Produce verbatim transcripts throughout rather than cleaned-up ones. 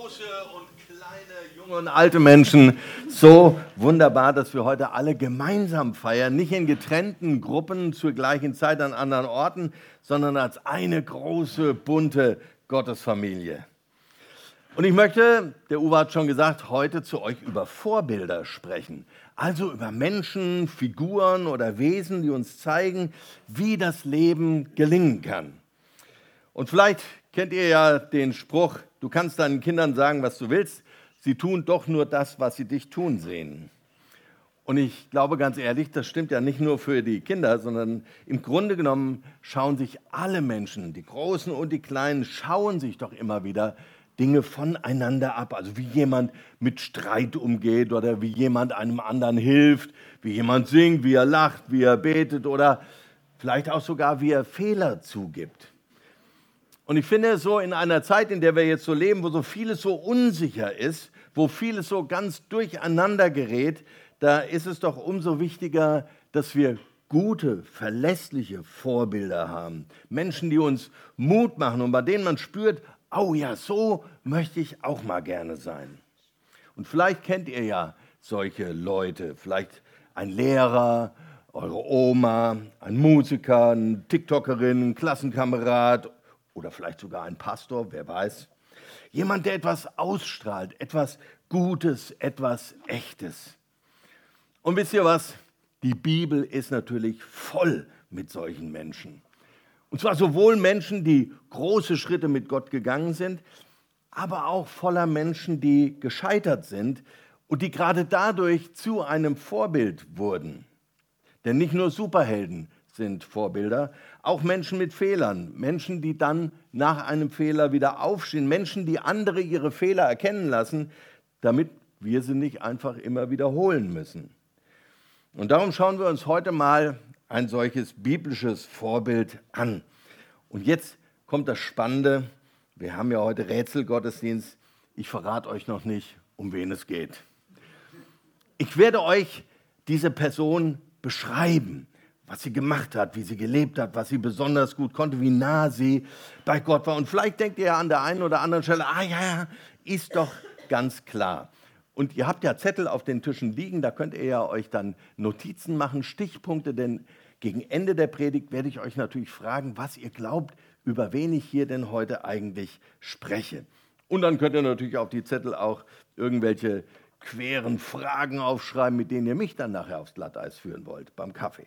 große und kleine, junge und alte Menschen. So wunderbar, dass wir heute alle gemeinsam feiern, nicht in getrennten Gruppen zur gleichen Zeit an anderen Orten, sondern als eine große, bunte Gottesfamilie. Und ich möchte, der Uwe hat schon gesagt, heute zu euch über Vorbilder sprechen. Also über Menschen, Figuren oder Wesen, die uns zeigen, wie das Leben gelingen kann. Und vielleicht kennt ihr ja den Spruch, du kannst deinen Kindern sagen, was du willst, sie tun doch nur das, was sie dich tun sehen. Und ich glaube ganz ehrlich, das stimmt ja nicht nur für die Kinder, sondern im Grunde genommen schauen sich alle Menschen, die Großen und die Kleinen, schauen sich doch immer wieder Dinge voneinander ab. Also wie jemand mit Streit umgeht oder wie jemand einem anderen hilft, wie jemand singt, wie er lacht, wie er betet oder vielleicht auch sogar, wie er Fehler zugibt. Und ich finde, so in einer Zeit, in der wir jetzt so leben, wo so vieles so unsicher ist, wo vieles so ganz durcheinander gerät, da ist es doch umso wichtiger, dass wir gute, verlässliche Vorbilder haben. Menschen, die uns Mut machen und bei denen man spürt, oh ja, so möchte ich auch mal gerne sein. Und vielleicht kennt ihr ja solche Leute, vielleicht ein Lehrer, eure Oma, ein Musiker, eine TikTokerin, ein Klassenkamerad, oder vielleicht sogar ein Pastor, wer weiß. Jemand, der etwas ausstrahlt, etwas Gutes, etwas Echtes. Und wisst ihr was? Die Bibel ist natürlich voll mit solchen Menschen. Und zwar sowohl Menschen, die große Schritte mit Gott gegangen sind, aber auch voller Menschen, die gescheitert sind und die gerade dadurch zu einem Vorbild wurden. Denn nicht nur Superhelden sind Vorbilder, auch Menschen mit Fehlern, Menschen, die dann nach einem Fehler wieder aufstehen, Menschen, die andere ihre Fehler erkennen lassen, damit wir sie nicht einfach immer wiederholen müssen. Und darum schauen wir uns heute mal ein solches biblisches Vorbild an. Und jetzt kommt das Spannende, wir haben ja heute Rätselgottesdienst, ich verrate euch noch nicht, um wen es geht. Ich werde euch diese Person beschreiben, was sie gemacht hat, wie sie gelebt hat, was sie besonders gut konnte, wie nah sie bei Gott war. Und vielleicht denkt ihr ja an der einen oder anderen Stelle, ah ja, ja, ist doch ganz klar. Und ihr habt ja Zettel auf den Tischen liegen, da könnt ihr ja euch dann Notizen machen, Stichpunkte, denn gegen Ende der Predigt werde ich euch natürlich fragen, was ihr glaubt, über wen ich hier denn heute eigentlich spreche. Und dann könnt ihr natürlich auf die Zettel auch irgendwelche queren Fragen aufschreiben, mit denen ihr mich dann nachher aufs Glatteis führen wollt, beim Kaffee.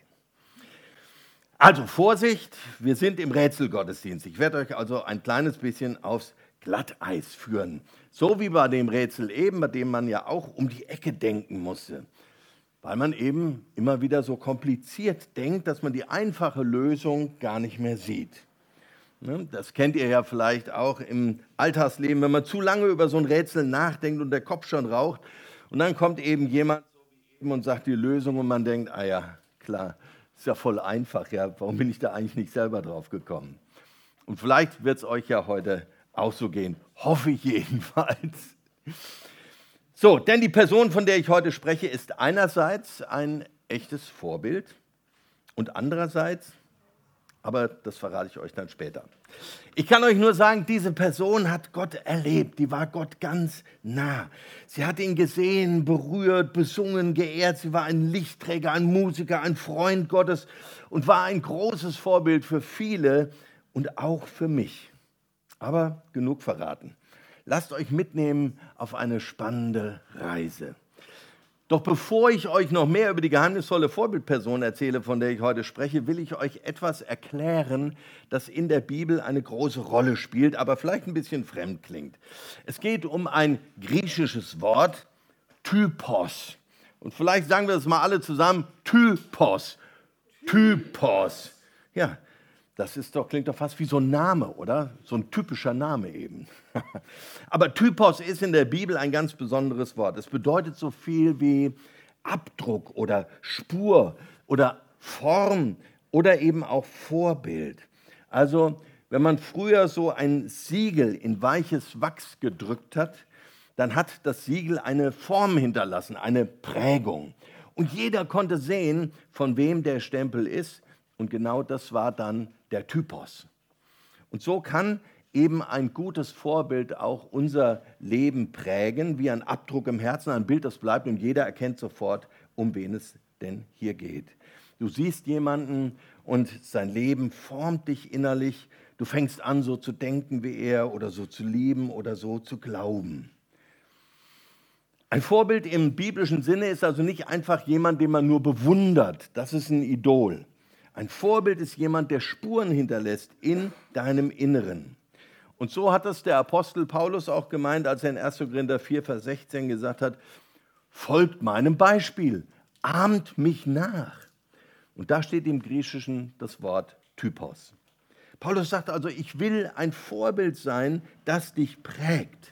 Also Vorsicht, wir sind im Rätselgottesdienst. Ich werde euch also ein kleines bisschen aufs Glatteis führen. So wie bei dem Rätsel eben, bei dem man ja auch um die Ecke denken musste. Weil man eben immer wieder so kompliziert denkt, dass man die einfache Lösung gar nicht mehr sieht. Das kennt ihr ja vielleicht auch im Alltagsleben, wenn man zu lange über so ein Rätsel nachdenkt und der Kopf schon raucht. Und dann kommt eben jemand so wie eben und sagt die Lösung und man denkt, ah ja, klar, ist ja voll einfach, ja. Warum bin ich da eigentlich nicht selber drauf gekommen? Und vielleicht wird es euch ja heute auch so gehen, hoffe ich jedenfalls. So, denn die Person, von der ich heute spreche, ist einerseits ein echtes Vorbild und andererseits, aber das verrate ich euch dann später. Ich kann euch nur sagen, diese Person hat Gott erlebt, die war Gott ganz nah. Sie hat ihn gesehen, berührt, besungen, geehrt. Sie war ein Lichtträger, ein Musiker, ein Freund Gottes und war ein großes Vorbild für viele und auch für mich. Aber genug verraten. Lasst euch mitnehmen auf eine spannende Reise. Doch bevor ich euch noch mehr über die geheimnisvolle Vorbildperson erzähle, von der ich heute spreche, will ich euch etwas erklären, das in der Bibel eine große Rolle spielt, aber vielleicht ein bisschen fremd klingt. Es geht um ein griechisches Wort, Typos. Und vielleicht sagen wir das mal alle zusammen, Typos. Typos. Ja, das ist doch, klingt doch fast wie so ein Name, oder? So ein typischer Name eben. Aber Typos ist in der Bibel ein ganz besonderes Wort. Es bedeutet so viel wie Abdruck oder Spur oder Form oder eben auch Vorbild. Also, wenn man früher so ein Siegel in weiches Wachs gedrückt hat, dann hat das Siegel eine Form hinterlassen, eine Prägung. Und jeder konnte sehen, von wem der Stempel ist. Und genau das war dann der Typos. Und so kann eben ein gutes Vorbild auch unser Leben prägen, wie ein Abdruck im Herzen, ein Bild, das bleibt und jeder erkennt sofort, um wen es denn hier geht. Du siehst jemanden und sein Leben formt dich innerlich. Du fängst an, so zu denken wie er oder so zu lieben oder so zu glauben. Ein Vorbild im biblischen Sinne ist also nicht einfach jemand, den man nur bewundert. Das ist ein Idol. Ein Vorbild ist jemand, der Spuren hinterlässt in deinem Inneren. Und so hat es der Apostel Paulus auch gemeint, als er in erster Korinther vier, Vers sechzehn gesagt hat, folgt meinem Beispiel, ahmt mich nach. Und da steht im Griechischen das Wort Typos. Paulus sagt also, ich will ein Vorbild sein, das dich prägt.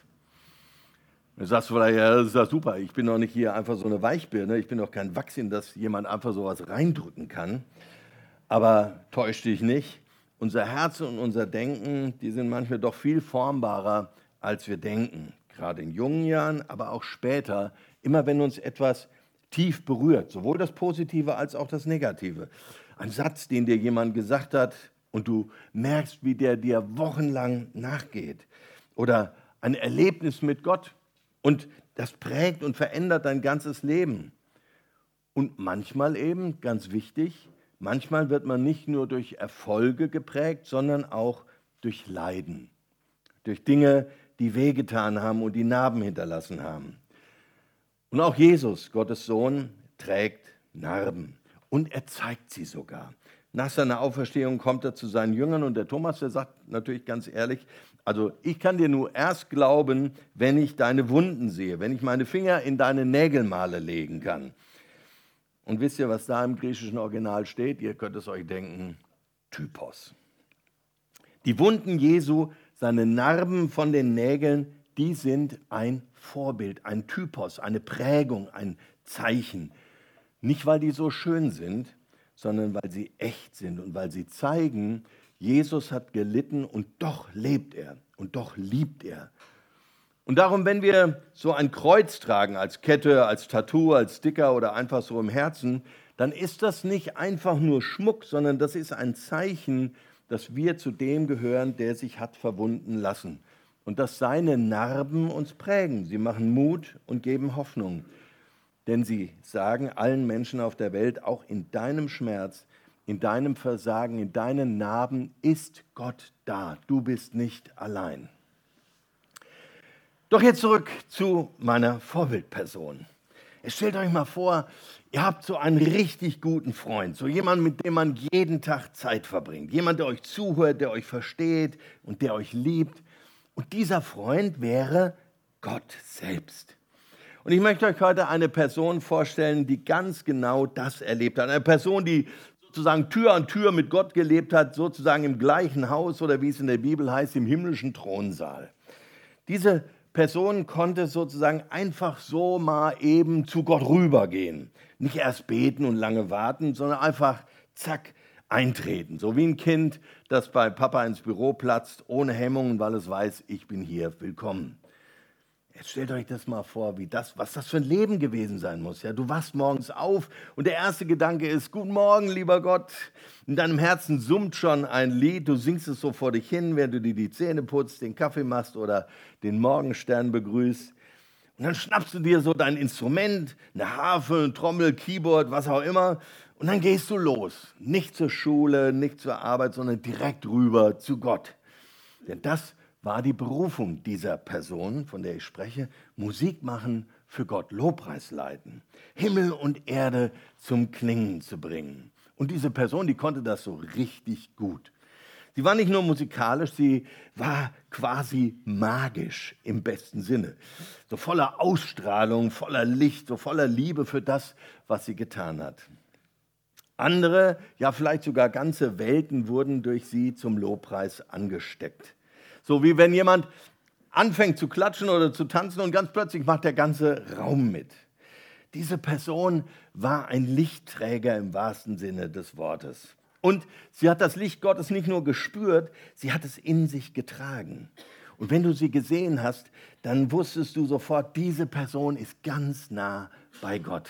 Du sagst vielleicht, ja, das ist ja super, ich bin doch nicht hier einfach so eine Weichbirne, ich bin doch kein Wachs, in das jemand einfach sowas reindrücken kann. Aber täusch dich nicht, unser Herz und unser Denken, die sind manchmal doch viel formbarer, als wir denken. Gerade in jungen Jahren, aber auch später, immer wenn uns etwas tief berührt, sowohl das Positive als auch das Negative. Ein Satz, den dir jemand gesagt hat und du merkst, wie der dir wochenlang nachgeht. Oder ein Erlebnis mit Gott. Und das prägt und verändert dein ganzes Leben. Und manchmal eben, ganz wichtig, manchmal wird man nicht nur durch Erfolge geprägt, sondern auch durch Leiden. Durch Dinge, die wehgetan haben und die Narben hinterlassen haben. Und auch Jesus, Gottes Sohn, trägt Narben. Und er zeigt sie sogar. Nach seiner Auferstehung kommt er zu seinen Jüngern und der Thomas, der sagt natürlich ganz ehrlich, also ich kann dir nur erst glauben, wenn ich deine Wunden sehe, wenn ich meine Finger in deine Nägelmale legen kann. Und wisst ihr, was da im griechischen Original steht? Ihr könnt es euch denken, Typos. Die Wunden Jesu, seine Narben von den Nägeln, die sind ein Vorbild, ein Typos, eine Prägung, ein Zeichen. Nicht, weil die so schön sind, sondern weil sie echt sind und weil sie zeigen, Jesus hat gelitten und doch lebt er und doch liebt er. Und darum, wenn wir so ein Kreuz tragen als Kette, als Tattoo, als Sticker oder einfach so im Herzen, dann ist das nicht einfach nur Schmuck, sondern das ist ein Zeichen, dass wir zu dem gehören, der sich hat verwunden lassen. Und dass seine Narben uns prägen. Sie machen Mut und geben Hoffnung. Denn sie sagen allen Menschen auf der Welt, auch in deinem Schmerz, in deinem Versagen, in deinen Narben ist Gott da. Du bist nicht allein. Doch jetzt zurück zu meiner Vorbildperson. Stellt euch mal vor, ihr habt so einen richtig guten Freund, so jemanden, mit dem man jeden Tag Zeit verbringt. Jemand, der euch zuhört, der euch versteht und der euch liebt. Und dieser Freund wäre Gott selbst. Und ich möchte euch heute eine Person vorstellen, die ganz genau das erlebt hat. Eine Person, die sozusagen Tür an Tür mit Gott gelebt hat, sozusagen im gleichen Haus oder wie es in der Bibel heißt, im himmlischen Thronsaal. Diese Person konnte sozusagen einfach so mal eben zu Gott rübergehen. Nicht erst beten und lange warten, sondern einfach zack, eintreten. So wie ein Kind, das bei Papa ins Büro platzt, ohne Hemmungen, weil es weiß, ich bin hier willkommen. Jetzt stellt euch das mal vor, wie das, was das für ein Leben gewesen sein muss. Ja, du wachst morgens auf und der erste Gedanke ist, guten Morgen, lieber Gott. In deinem Herzen summt schon ein Lied, du singst es so vor dich hin, während du dir die Zähne putzt, den Kaffee machst oder den Morgenstern begrüßt. Und dann schnappst du dir so dein Instrument, eine Harfe, eine Trommel, Keyboard, was auch immer. Und dann gehst du los. Nicht zur Schule, nicht zur Arbeit, sondern direkt rüber zu Gott. Denn das war die Berufung dieser Person, von der ich spreche, Musik machen für Gott, Lobpreis leiten, Himmel und Erde zum Klingen zu bringen. Und diese Person, die konnte das so richtig gut. Sie war nicht nur musikalisch, sie war quasi magisch im besten Sinne. So voller Ausstrahlung, voller Licht, so voller Liebe für das, was sie getan hat. Andere, ja vielleicht sogar ganze Welten wurden durch sie zum Lobpreis angesteckt. So wie wenn jemand anfängt zu klatschen oder zu tanzen und ganz plötzlich macht der ganze Raum mit. Diese Person war ein Lichtträger im wahrsten Sinne des Wortes. Und sie hat das Licht Gottes nicht nur gespürt, sie hat es in sich getragen. Und wenn du sie gesehen hast, dann wusstest du sofort, diese Person ist ganz nah bei Gott.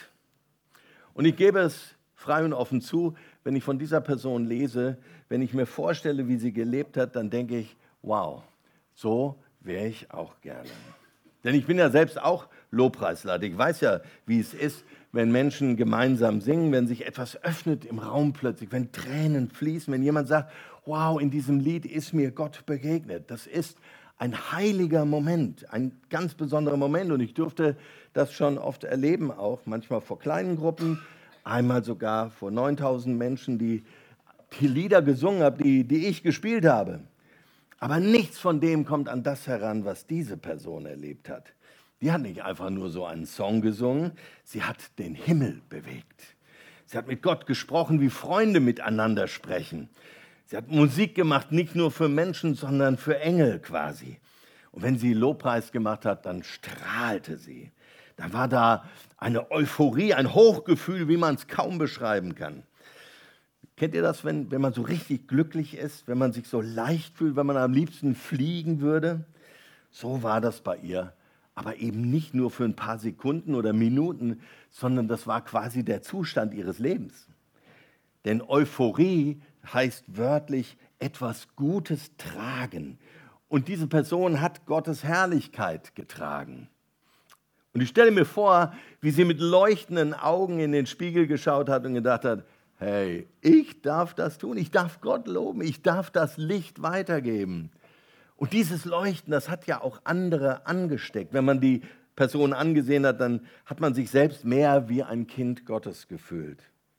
Und ich gebe es frei und offen zu, wenn ich von dieser Person lese, wenn ich mir vorstelle, wie sie gelebt hat, dann denke ich, wow, So wäre ich auch gerne. Denn ich bin ja selbst auch Lobpreisleiter. Ich weiß ja, wie es ist, wenn Menschen gemeinsam singen, wenn sich etwas öffnet im Raum plötzlich, wenn Tränen fließen, wenn jemand sagt, wow, in diesem Lied ist mir Gott begegnet. Das ist ein heiliger Moment, ein ganz besonderer Moment. Und ich durfte das schon oft erleben, auch manchmal vor kleinen Gruppen, einmal sogar vor neuntausend Menschen, die die Lieder gesungen haben, die, die ich gespielt habe. Aber nichts von dem kommt an das heran, was diese Person erlebt hat. Die hat nicht einfach nur so einen Song gesungen, sie hat den Himmel bewegt. Sie hat mit Gott gesprochen, wie Freunde miteinander sprechen. Sie hat Musik gemacht, nicht nur für Menschen, sondern für Engel quasi. Und wenn sie Lobpreis gemacht hat, dann strahlte sie. Dann war da eine Euphorie, ein Hochgefühl, wie man es kaum beschreiben kann. Kennt ihr das, wenn, wenn man so richtig glücklich ist, wenn man sich so leicht fühlt, wenn man am liebsten fliegen würde? So war das bei ihr. Aber eben nicht nur für ein paar Sekunden oder Minuten, sondern das war quasi der Zustand ihres Lebens. Denn Euphorie heißt wörtlich etwas Gutes tragen. Und diese Person hat Gottes Herrlichkeit getragen. Und ich stelle mir vor, wie sie mit leuchtenden Augen in den Spiegel geschaut hat und gedacht hat, hey, ich darf das tun, ich darf Gott loben, ich darf das Licht weitergeben. Und dieses Leuchten, das hat ja auch andere angesteckt. Wenn man die Person angesehen hat, dann hat man sich selbst mehr wie ein Kind Gottes gefühlt.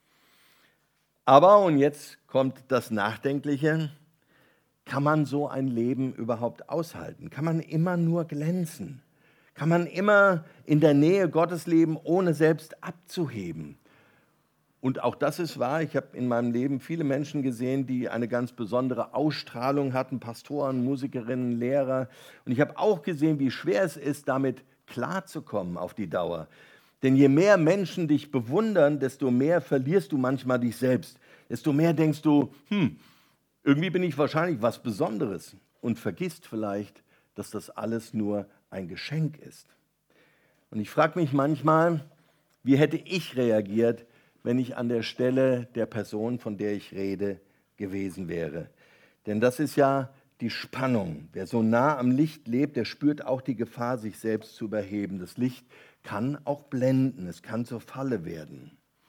Aber, und jetzt kommt das Nachdenkliche, kann man so ein Leben überhaupt aushalten? Kann man immer nur glänzen? Kann man immer in der Nähe Gottes leben, ohne selbst abzuheben? Und auch das ist wahr. Ich habe in meinem Leben viele Menschen gesehen, die eine ganz besondere Ausstrahlung hatten, Pastoren, Musikerinnen, Lehrer. Und ich habe auch gesehen, wie schwer es ist, damit klarzukommen auf die Dauer. Denn je mehr Menschen dich bewundern, desto mehr verlierst du manchmal dich selbst. Desto mehr denkst du, hm, irgendwie bin ich wahrscheinlich was Besonderes und vergisst vielleicht, dass das alles nur ein Geschenk ist. Und ich frage mich manchmal, wie hätte ich reagiert, wenn ich an der Stelle der Person, von der ich rede, gewesen wäre. Denn das ist ja die Spannung. Wer so nah am Licht lebt, der spürt auch die Gefahr, sich selbst zu überheben. Das Licht kann auch blenden, es kann zur Falle werden.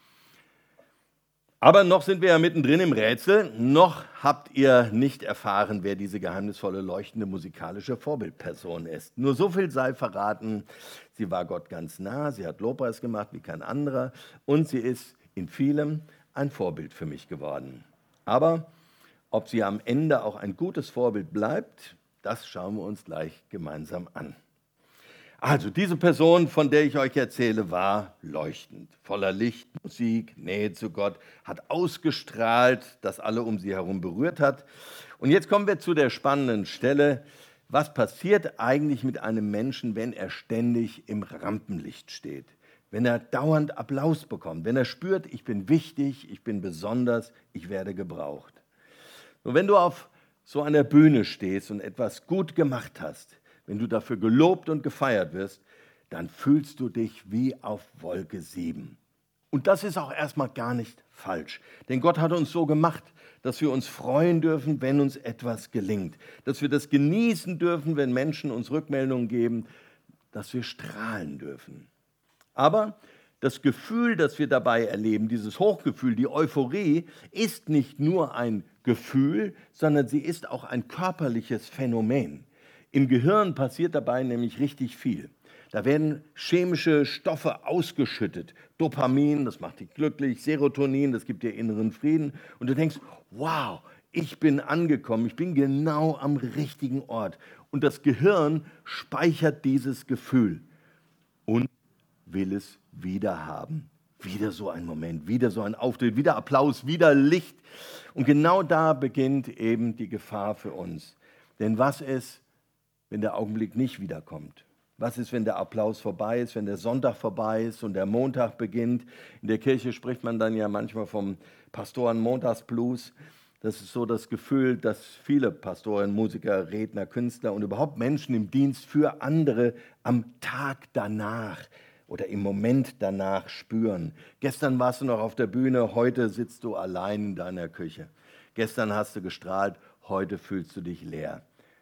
Aber noch sind wir ja mittendrin im Rätsel. Noch habt ihr nicht erfahren, wer diese geheimnisvolle, leuchtende musikalische Vorbildperson ist. Nur so viel sei verraten. Sie war Gott ganz nah, sie hat Lobpreis gemacht wie kein anderer und sie ist in vielem ein Vorbild für mich geworden. Aber ob sie am Ende auch ein gutes Vorbild bleibt, das schauen wir uns gleich gemeinsam an. Also diese Person, von der ich euch erzähle, war leuchtend, voller Licht, Musik, Nähe zu Gott, hat ausgestrahlt, das alle um sie herum berührt hat. Und jetzt kommen wir zu der spannenden Stelle. Was passiert eigentlich mit einem Menschen, wenn er ständig im Rampenlicht steht? Wenn er dauernd Applaus bekommt, wenn er spürt, ich bin wichtig, ich bin besonders, ich werde gebraucht. Und wenn du auf so einer Bühne stehst und etwas gut gemacht hast, wenn du dafür gelobt und gefeiert wirst, dann fühlst du dich wie auf Wolke sieben. Und das ist auch erstmal gar nicht falsch. Denn Gott hat uns so gemacht, dass wir uns freuen dürfen, wenn uns etwas gelingt. Dass wir das genießen dürfen, wenn Menschen uns Rückmeldungen geben, dass wir strahlen dürfen. Aber das Gefühl, das wir dabei erleben, dieses Hochgefühl, die Euphorie, ist nicht nur ein Gefühl, sondern sie ist auch ein körperliches Phänomen. Im Gehirn passiert dabei nämlich richtig viel. Da werden chemische Stoffe ausgeschüttet. Dopamin, das macht dich glücklich, Serotonin, das gibt dir inneren Frieden. Und du denkst, wow, ich bin angekommen, ich bin genau am richtigen Ort. Und das Gehirn speichert dieses Gefühl und will es wieder haben. Wieder so ein Moment, wieder so ein Auftritt, wieder Applaus, wieder Licht. Und genau da beginnt eben die Gefahr für uns. Denn was ist, wenn der Augenblick nicht wiederkommt? Was ist, wenn der Applaus vorbei ist, wenn der Sonntag vorbei ist und der Montag beginnt? In der Kirche spricht man dann ja manchmal vom Pastoren-Montagsblues. Das ist so das Gefühl, dass viele Pastoren, Musiker, Redner, Künstler und überhaupt Menschen im Dienst für andere am Tag danach oder im Moment danach spüren. Gestern warst du noch auf der Bühne, heute sitzt du allein in deiner Küche. Gestern hast du gestrahlt, heute fühlst du dich leer.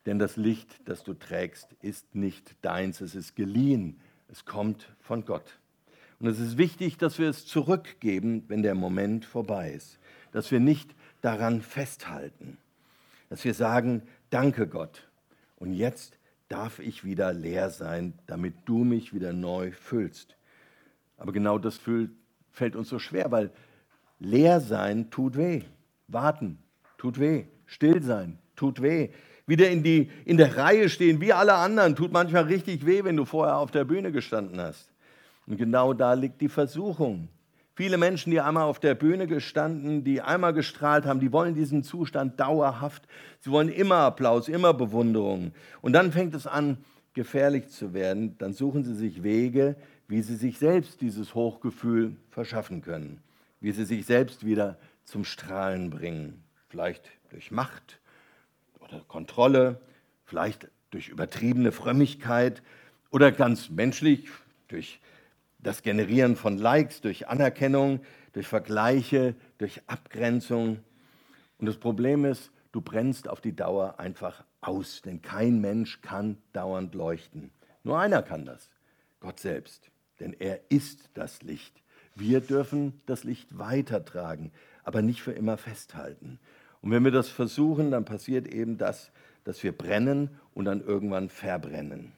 Denn das Licht, das du trägst, ist nicht deins, es ist geliehen, es kommt von Gott. Und es ist wichtig, dass wir es zurückgeben, wenn der Moment vorbei ist, dass wir nicht daran festhalten, dass wir sagen, danke Gott, und jetzt darf ich wieder leer sein, damit du mich wieder neu füllst. Aber genau das fällt uns so schwer, weil leer sein tut weh, warten tut weh, still sein tut weh. Wieder in, die, in der Reihe stehen, wie alle anderen, tut manchmal richtig weh, wenn du vorher auf der Bühne gestanden hast. Und genau da liegt die Versuchung. Viele Menschen, die einmal auf der Bühne gestanden, die einmal gestrahlt haben, die wollen diesen Zustand dauerhaft. Sie wollen immer Applaus, immer Bewunderung. Und dann fängt es an, gefährlich zu werden. Dann suchen sie sich Wege, wie sie sich selbst dieses Hochgefühl verschaffen können. Wie sie sich selbst wieder zum Strahlen bringen. Vielleicht durch Macht oder Kontrolle, vielleicht durch übertriebene Frömmigkeit oder ganz menschlich durch das Generieren von Likes, durch Anerkennung, durch Vergleiche, durch Abgrenzung. Und das Problem ist, du brennst auf die Dauer einfach aus, denn kein Mensch kann dauernd leuchten. Nur einer kann das, Gott selbst, denn er ist das Licht. Wir dürfen das Licht weitertragen, aber nicht für immer festhalten. Und wenn wir das versuchen, dann passiert eben das, dass wir brennen und dann irgendwann verbrennen.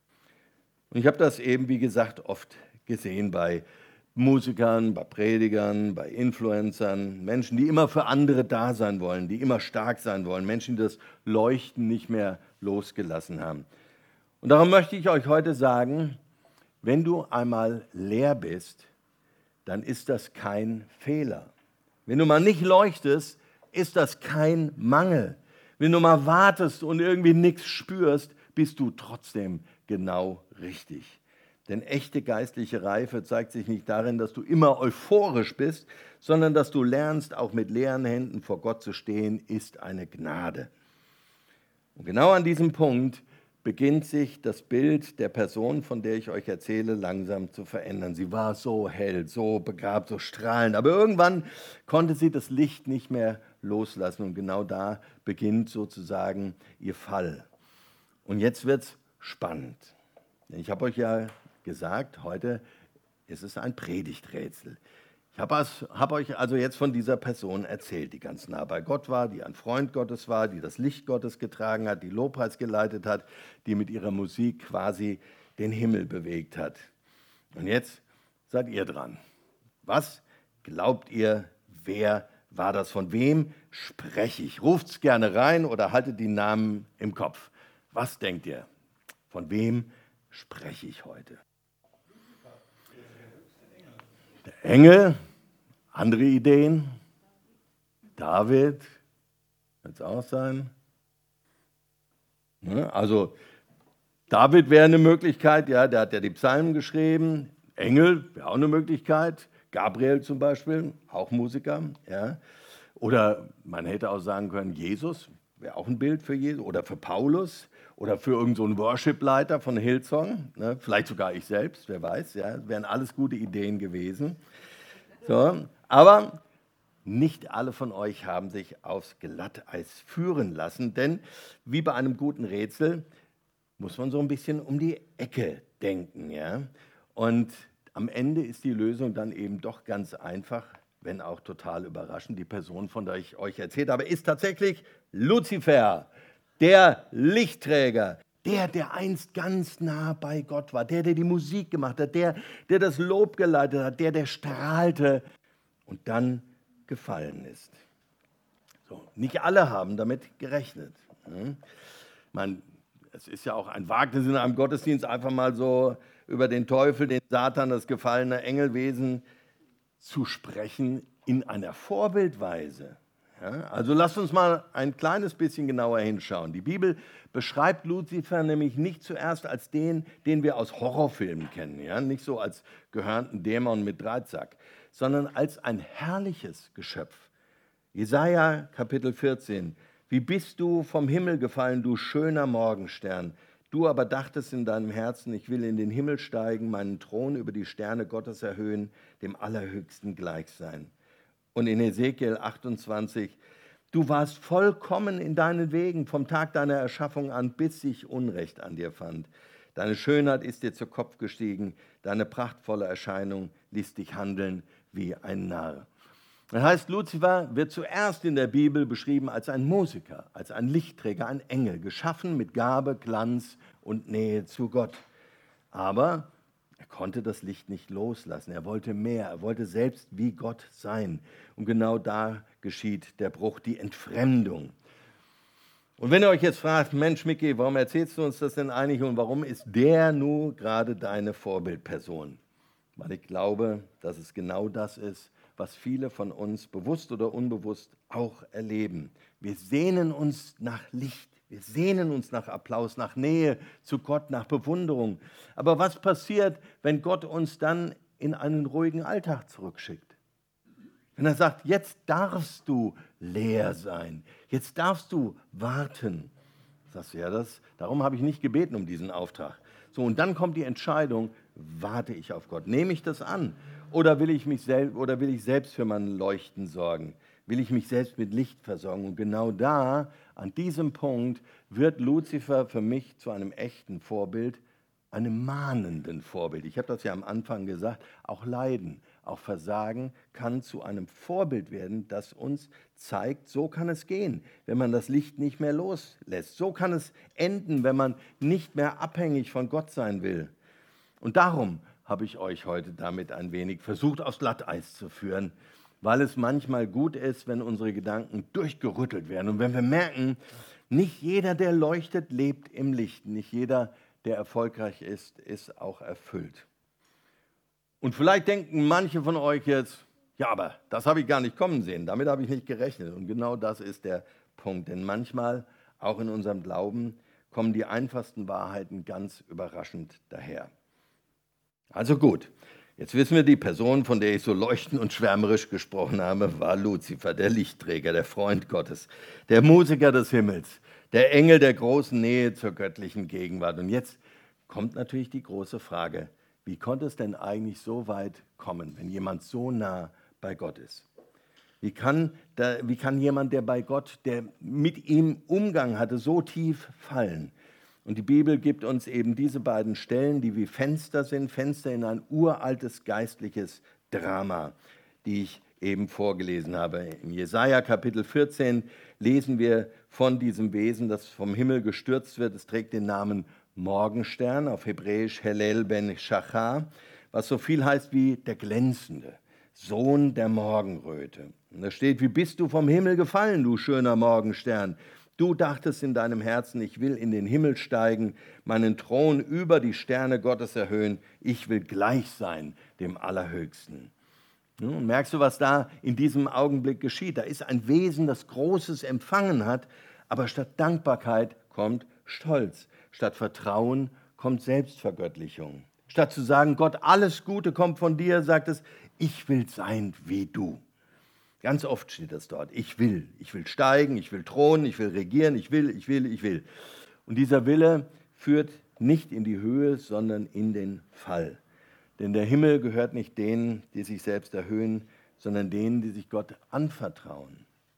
Und ich habe das eben, wie gesagt, oft gesehen bei Musikern, bei Predigern, bei Influencern, Menschen, die immer für andere da sein wollen, die immer stark sein wollen, Menschen, die das Leuchten nicht mehr losgelassen haben. Und darum möchte ich euch heute sagen, wenn du einmal leer bist, dann ist das kein Fehler. Wenn du mal nicht leuchtest, ist das kein Mangel. Wenn du mal wartest und irgendwie nichts spürst, bist du trotzdem genau richtig. Denn echte geistliche Reife zeigt sich nicht darin, dass du immer euphorisch bist, sondern dass du lernst, auch mit leeren Händen vor Gott zu stehen, ist eine Gnade. Und genau an diesem Punkt beginnt sich das Bild der Person, von der ich euch erzähle, langsam zu verändern. Sie war so hell, so begabt, so strahlend, aber irgendwann konnte sie das Licht nicht mehr loslassen und genau da beginnt sozusagen ihr Fall. Und jetzt wird es spannend. Ich habe euch ja gesagt, heute ist es ein Predigträtsel. Ich habe hab euch also jetzt von dieser Person erzählt, die ganz nah bei Gott war, die ein Freund Gottes war, die das Licht Gottes getragen hat, die Lobpreis geleitet hat, die mit ihrer Musik quasi den Himmel bewegt hat. Und jetzt seid ihr dran. Was glaubt ihr, wer war das? Von wem spreche ich? Ruft's gerne rein oder haltet die Namen im Kopf. Was denkt ihr? Von wem spreche ich heute? Der Engel, andere Ideen? David, wird es auch sein? Also David wäre eine Möglichkeit, ja, der hat ja die Psalmen geschrieben. Engel wäre auch eine Möglichkeit. Gabriel zum Beispiel, auch Musiker. Ja. Oder man hätte auch sagen können, Jesus wäre auch ein Bild für Jesus. Oder für Paulus. Oder für irgendeinen so Worship-Leiter von Hillsong. Ne. Vielleicht sogar ich selbst, wer weiß. Ja. Das wären alles gute Ideen gewesen. So. Aber nicht alle von euch haben sich aufs Glatteis führen lassen. Denn wie bei einem guten Rätsel muss man so ein bisschen um die Ecke denken. Ja. Und am Ende ist die Lösung dann eben doch ganz einfach, wenn auch total überraschend. Die Person, von der ich euch erzählt habe, ist tatsächlich Luzifer, der Lichtträger, der, der einst ganz nah bei Gott war, der, der die Musik gemacht hat, der, der das Lob geleitet hat, der, der strahlte und dann gefallen ist. So, nicht alle haben damit gerechnet. Hm? Man, es ist ja auch ein Wagnis in einem Gottesdienst, einfach mal so über den Teufel, den Satan, das gefallene Engelwesen zu sprechen in einer Vorbildweise. Ja, also lasst uns mal ein kleines bisschen genauer hinschauen. Die Bibel beschreibt Luzifer nämlich nicht zuerst als den, den wir aus Horrorfilmen kennen, ja? Nicht so als gehörnten Dämon mit Dreizack, sondern als ein herrliches Geschöpf. Jesaja Kapitel vierzehn. Wie bist du vom Himmel gefallen, du schöner Morgenstern? Du aber dachtest in deinem Herzen, ich will in den Himmel steigen, meinen Thron über die Sterne Gottes erhöhen, dem Allerhöchsten gleich sein. Und in Hesekiel achtundzwanzig, Du warst vollkommen in deinen Wegen vom Tag deiner Erschaffung an, bis sich Unrecht an dir fand. Deine Schönheit ist dir zu Kopf gestiegen, deine prachtvolle Erscheinung ließ dich handeln wie ein Narr. Das heißt, Luzifer wird zuerst in der Bibel beschrieben als ein Musiker, als ein Lichtträger, ein Engel, geschaffen mit Gabe, Glanz und Nähe zu Gott. Aber er konnte das Licht nicht loslassen, er wollte mehr, er wollte selbst wie Gott sein. Und genau da geschieht der Bruch, die Entfremdung. Und wenn ihr euch jetzt fragt, Mensch Micky, warum erzählst du uns das denn eigentlich und warum ist der nur gerade deine Vorbildperson? Weil ich glaube, dass es genau das ist, was viele von uns bewusst oder unbewusst auch erleben. Wir sehnen uns nach Licht, wir sehnen uns nach Applaus, nach Nähe zu Gott, nach Bewunderung. Aber was passiert, wenn Gott uns dann in einen ruhigen Alltag zurückschickt? Wenn er sagt, jetzt darfst du leer sein, jetzt darfst du warten. Sagst du, ja, das, darum habe ich nicht gebeten um diesen Auftrag. So, und dann kommt die Entscheidung, warte ich auf Gott? Nehme ich das an? Oder will ich mich selbst, oder will ich selbst für mein Leuchten sorgen? Will ich mich selbst mit Licht versorgen? Und genau da, an diesem Punkt, wird Luzifer für mich zu einem echten Vorbild, einem mahnenden Vorbild. Ich habe das ja am Anfang gesagt, auch Leiden, auch Versagen kann zu einem Vorbild werden, das uns zeigt, so kann es gehen, wenn man das Licht nicht mehr loslässt. So kann es enden, wenn man nicht mehr abhängig von Gott sein will. Und darum habe ich euch heute damit ein wenig versucht, aufs Glatteis zu führen, weil es manchmal gut ist, wenn unsere Gedanken durchgerüttelt werden und wenn wir merken, nicht jeder, der leuchtet, lebt im Licht. Nicht jeder, der erfolgreich ist, ist auch erfüllt. Und vielleicht denken manche von euch jetzt, ja, aber das habe ich gar nicht kommen sehen, damit habe ich nicht gerechnet. Und genau das ist der Punkt, denn manchmal, auch in unserem Glauben, kommen die einfachsten Wahrheiten ganz überraschend daher. Also gut, jetzt wissen wir, die Person, von der ich so leuchtend und schwärmerisch gesprochen habe, war Luzifer, der Lichtträger, der Freund Gottes, der Musiker des Himmels, der Engel der großen Nähe zur göttlichen Gegenwart. Und jetzt kommt natürlich die große Frage, wie konnte es denn eigentlich so weit kommen, wenn jemand so nah bei Gott ist? Wie kann, da, wie kann jemand, der bei Gott, der mit ihm Umgang hatte, so tief fallen? Und die Bibel gibt uns eben diese beiden Stellen, die wie Fenster sind, Fenster in ein uraltes geistliches Drama, die ich eben vorgelesen habe. In Jesaja Kapitel vierzehn lesen wir von diesem Wesen, das vom Himmel gestürzt wird. Es trägt den Namen Morgenstern, auf Hebräisch Helel ben Shachar, was so viel heißt wie der Glänzende, Sohn der Morgenröte. Und da steht, wie bist du vom Himmel gefallen, du schöner Morgenstern? Du dachtest in deinem Herzen, ich will in den Himmel steigen, meinen Thron über die Sterne Gottes erhöhen. Ich will gleich sein dem Allerhöchsten. Und merkst du, was da in diesem Augenblick geschieht? Da ist ein Wesen, das Großes empfangen hat, aber statt Dankbarkeit kommt Stolz. Statt Vertrauen kommt Selbstvergöttlichung. Statt zu sagen, Gott, alles Gute kommt von dir, sagt es, ich will sein wie du. Ganz oft steht das dort. Ich will. Ich will steigen, ich will thronen, ich will regieren, ich will, ich will, ich will. Und dieser Wille führt nicht in die Höhe, sondern in den Fall. Denn der Himmel gehört nicht denen, die sich selbst erhöhen, sondern denen, die sich Gott anvertrauen.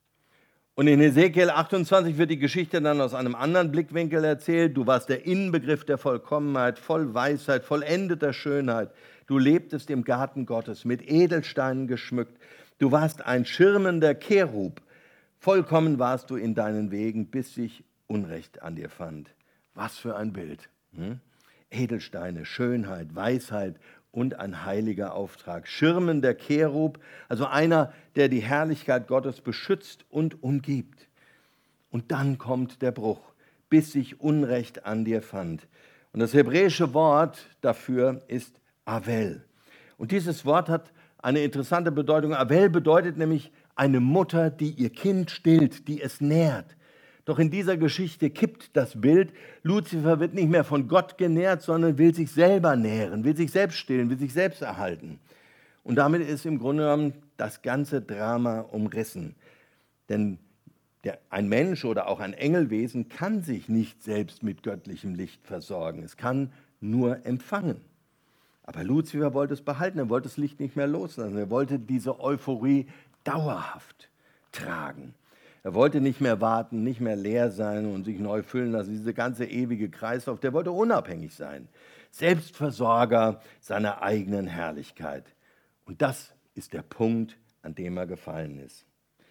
Und in Hesekiel achtundzwanzig wird die Geschichte dann aus einem anderen Blickwinkel erzählt. Du warst der Inbegriff der Vollkommenheit, voll Weisheit, vollendeter Schönheit. Du lebtest im Garten Gottes, mit Edelsteinen geschmückt. Du warst ein schirmender Cherub. Vollkommen warst du in deinen Wegen, bis sich Unrecht an dir fand. Was für ein Bild. Hm? Edelsteine, Schönheit, Weisheit und ein heiliger Auftrag. Schirmender Cherub, also einer, der die Herrlichkeit Gottes beschützt und umgibt. Und dann kommt der Bruch, bis sich Unrecht an dir fand. Und das hebräische Wort dafür ist Avel. Und dieses Wort hat eine interessante Bedeutung. Avel bedeutet nämlich eine Mutter, die ihr Kind stillt, die es nährt. Doch in dieser Geschichte kippt das Bild. Luzifer wird nicht mehr von Gott genährt, sondern will sich selber nähren, will sich selbst stillen, will sich selbst erhalten. Und damit ist im Grunde genommen das ganze Drama umrissen. Denn der, ein Mensch oder auch ein Engelwesen kann sich nicht selbst mit göttlichem Licht versorgen. Es kann nur empfangen. Aber Luzifer wollte es behalten, er wollte das Licht nicht mehr loslassen. Er wollte diese Euphorie dauerhaft tragen. Er wollte nicht mehr warten, nicht mehr leer sein und sich neu füllen lassen. Diese ganze ewige Kreislauf, der wollte unabhängig sein. Selbstversorger seiner eigenen Herrlichkeit. Und das ist der Punkt, an dem er gefallen ist.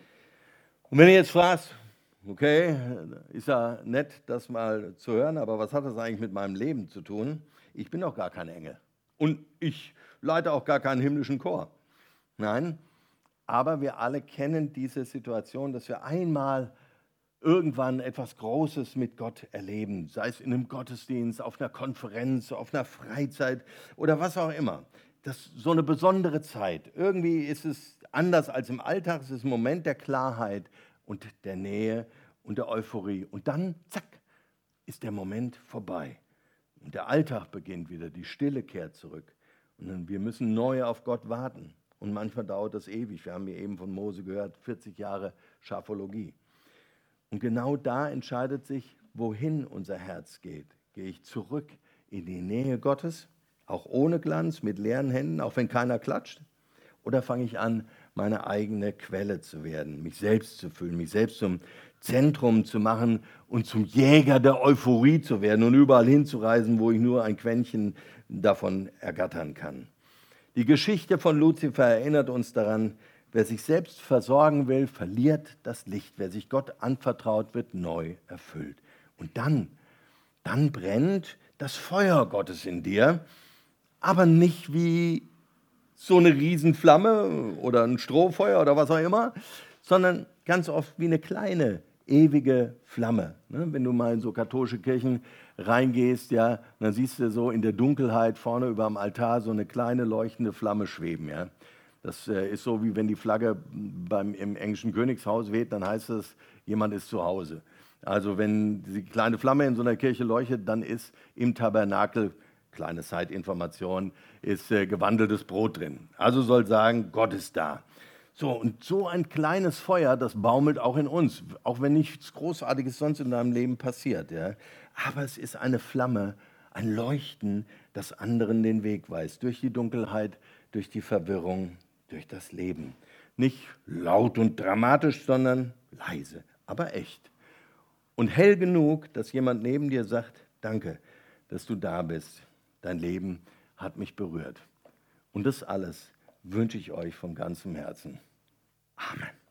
Und wenn du jetzt fragst, okay, ist ja nett, das mal zu hören, aber was hat das eigentlich mit meinem Leben zu tun? Ich bin doch gar kein Engel. Und ich leite auch gar keinen himmlischen Chor. Nein, aber wir alle kennen diese Situation, dass wir einmal irgendwann etwas Großes mit Gott erleben, sei es in einem Gottesdienst, auf einer Konferenz, auf einer Freizeit oder was auch immer. Das ist so eine besondere Zeit. Irgendwie ist es anders als im Alltag, es ist ein Moment der Klarheit und der Nähe und der Euphorie. Und dann, zack, ist der Moment vorbei. Und der Alltag beginnt wieder, die Stille kehrt zurück. Und dann, wir müssen neu auf Gott warten. Und manchmal dauert das ewig. Wir haben hier eben von Mose gehört, vierzig Jahre Schafologie. Und genau da entscheidet sich, wohin unser Herz geht. Gehe ich zurück in die Nähe Gottes, auch ohne Glanz, mit leeren Händen, auch wenn keiner klatscht? Oder fange ich an, meine eigene Quelle zu werden, mich selbst zu fühlen, mich selbst zum Zentrum zu machen und zum Jäger der Euphorie zu werden und überall hinzureisen, wo ich nur ein Quäntchen davon ergattern kann? Die Geschichte von Luzifer erinnert uns daran, wer sich selbst versorgen will, verliert das Licht. Wer sich Gott anvertraut, wird neu erfüllt. Und dann, dann brennt das Feuer Gottes in dir, aber nicht wie so eine Riesenflamme oder ein Strohfeuer oder was auch immer, sondern ganz oft wie eine kleine, ewige Flamme. Wenn du mal in so katholische Kirchen reingehst, ja, dann siehst du so in der Dunkelheit vorne über dem Altar so eine kleine leuchtende Flamme schweben. Ja. Das ist so, wie wenn die Flagge beim, im englischen Königshaus weht, dann heißt es, jemand ist zu Hause. Also wenn die kleine Flamme in so einer Kirche leuchtet, dann ist im Tabernakel, kleine Zeitinformation, ist äh, gewandeltes Brot drin. Also soll sagen, Gott ist da. So, und so ein kleines Feuer, das baumelt auch in uns, auch wenn nichts Großartiges sonst in deinem Leben passiert. Ja. Aber es ist eine Flamme, ein Leuchten, das anderen den Weg weist, durch die Dunkelheit, durch die Verwirrung, durch das Leben. Nicht laut und dramatisch, sondern leise, aber echt. Und hell genug, dass jemand neben dir sagt, danke, dass du da bist. Dein Leben hat mich berührt. Und das alles wünsche ich euch von ganzem Herzen. Amen.